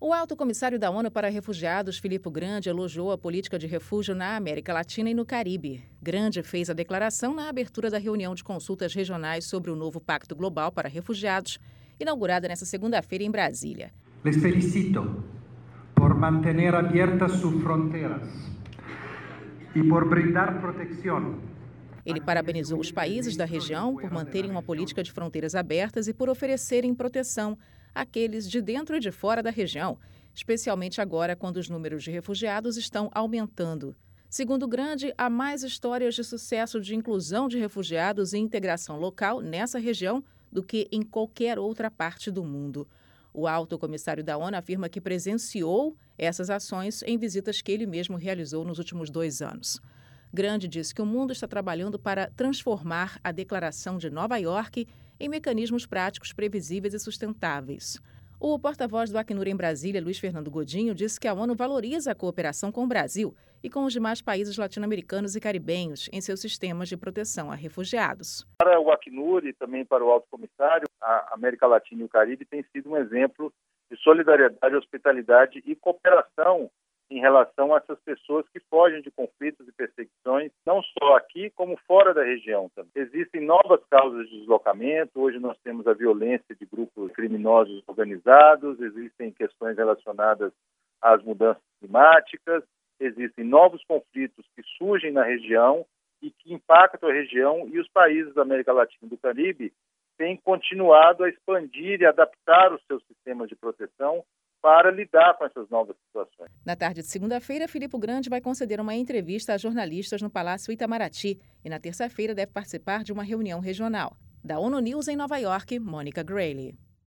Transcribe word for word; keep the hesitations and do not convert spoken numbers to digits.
O alto comissário da ONU para Refugiados, Filippo Grandi, elogiou a política de refúgio na América Latina e no Caribe. Grandi fez a declaração na abertura da reunião de consultas regionais sobre o novo Pacto Global para Refugiados, inaugurada nesta segunda-feira em Brasília. Les felicito por mantener abiertas sus fronteras e por brindar proteção. Ele parabenizou os países da região por manterem uma política de fronteiras abertas e por oferecerem proteção àqueles de dentro e de fora da região, especialmente agora quando os números de refugiados estão aumentando. Segundo Grandi, há mais histórias de sucesso de inclusão de refugiados e integração local nessa região do que em qualquer outra parte do mundo. O alto comissário da ONU afirma que presenciou essas ações em visitas que ele mesmo realizou nos últimos dois anos. Grandi disse que o mundo está trabalhando para transformar a Declaração de Nova York em mecanismos práticos, previsíveis e sustentáveis. O porta-voz do Acnur em Brasília, Luiz Fernando Godinho, disse que a ONU valoriza a cooperação com o Brasil e com os demais países latino-americanos e caribenhos em seus sistemas de proteção a refugiados. Para o Acnur e também para o Alto Comissário, a América Latina e o Caribe tem sido um exemplo de solidariedade, hospitalidade e cooperação em relação a essas pessoas que fogem de conflitos e perseguições, não só aqui, como fora da região também. Existem novas causas de deslocamento, hoje nós temos a violência de grupos criminosos organizados, existem questões relacionadas às mudanças climáticas, existem novos conflitos que surgem na região e que impactam a região, e os países da América Latina e do Caribe têm continuado a expandir e adaptar os seus sistemas de proteção para lidar com essas novas situações. Na tarde de segunda-feira, Filippo Grandi vai conceder uma entrevista a jornalistas no Palácio Itamaraty e na terça-feira deve participar de uma reunião regional. Da ONU News em Nova York, Mônica Grayle.